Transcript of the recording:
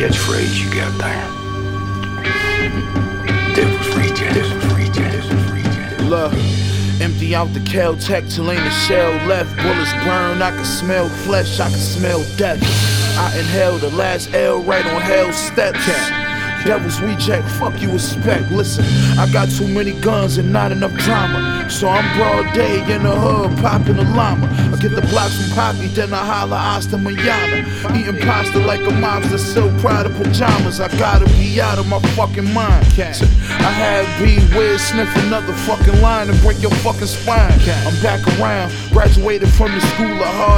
catchphrase you got there? Devil's reject. Look, empty out the Caltech till ain't a shell left. Bullets burn, I can smell flesh, I can smell death. I inhale the last L right on hell's steps. Devil's reject, fuck you expect. Listen, I got too many guns and not enough drama, so I'm broad day in the hood popping a llama. I get the blocks from Poppy, then I holla hasta mañana. Eating pasta like a mobster, still proud of pajamas. I gotta be out of my fucking mind. I had B Wiz sniff another fucking line and break your fucking spine. I'm back around, graduated from the school of hard